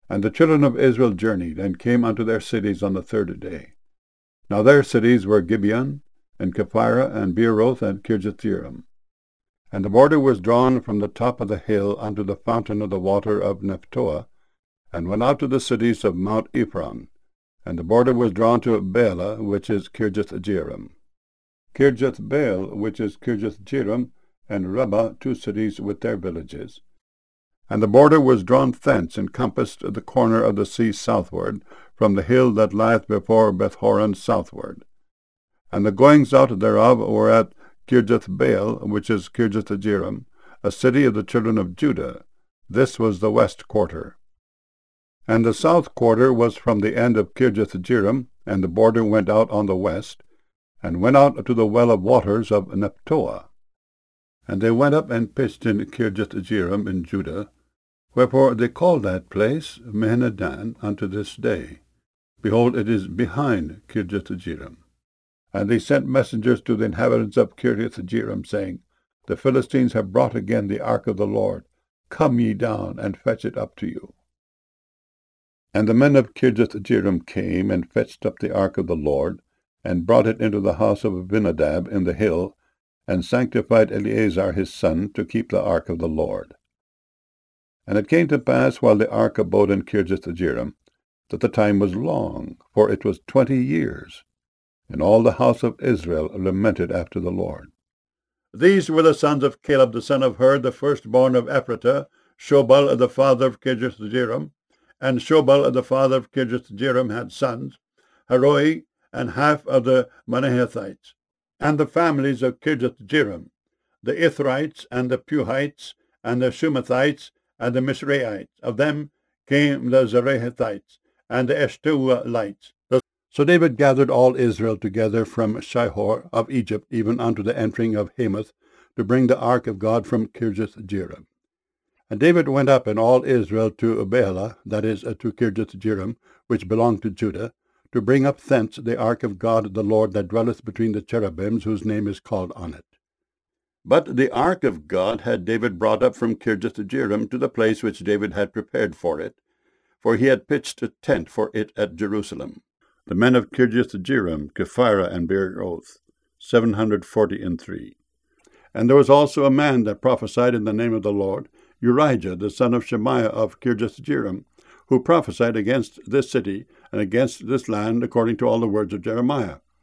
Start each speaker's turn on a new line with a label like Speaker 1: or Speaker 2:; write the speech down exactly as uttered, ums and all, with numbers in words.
Speaker 1: And the children of Israel journeyed, and came unto their cities on the third day. Now their cities were Gibeon, and Kephirah, and Beeroth, and Kirjathjearim. And the border was drawn from the top of the hill unto the fountain of the water of Nephtoah, and went out to the cities of Mount Ephron. And the border was drawn to Baalah, which is Kirjathjearim. Kirjathbaal, which is Kirjathjearim, and Rabbah, two cities with their villages. And the border was drawn thence, and compassed the corner of the sea southward, from the hill that lieth before Bethhoron southward. And the goings out thereof were at Kirjathbaal, which is Kirjathjearim, a city of the children of Judah. This was the west quarter. And the south quarter was from the end of Kirjathjearim, and the border went out on the west, and went out to the well of waters of Nephtoah. And they went up and pitched in Kirjathjearim in Judah, wherefore they call that place Mehenadan unto this day. Behold, it is behind Kirjathjearim. And they sent messengers to the inhabitants of Kirjathjearim, saying, The Philistines have brought again the ark of the Lord. Come ye down, and fetch it up to you. And the men of Kirjathjearim came, and fetched up the ark of the Lord, and brought it into the house of Abinadab in the hill, and sanctified Eleazar his son to keep the ark of the Lord. And it came to pass, while the ark abode in Kirjathjearim, that the time was long, for it was twenty years. And all the house of Israel lamented after the Lord. These were the sons of Caleb the son of Hur, the firstborn of Ephratah, Shobal the father of Kirjathjearim. And Shobal the father of Kirjathjearim had sons, Haroi, and half of the Manahethites, and the families of Kirjathjearim, the Ithrites, and the Puhites, and the Shumathites, and the Misraites. Of them came the Zerahites, and the Eshtaolites. So David gathered all Israel together from Shihor of Egypt, even unto the entering of Hamath, to bring the ark of God from Kirjathjearim. And David went up and all Israel to Baalah, that is, to Kirjathjearim, which belonged to Judah, to bring up thence the ark of God the Lord that dwelleth between the cherubims, whose name is called on it. But the ark of God had David brought up from Kirjathjearim to the place which David had prepared for it, for he had pitched a tent for it at Jerusalem. The men of Kirjathjearim, Kephirah, and Beeroth, seven hundred forty and three. And there was also a man that prophesied in the name of the Lord, Urijah, the son of Shemaiah of Kirjathjearim, who prophesied against this city and against this land according to all the words of Jeremiah.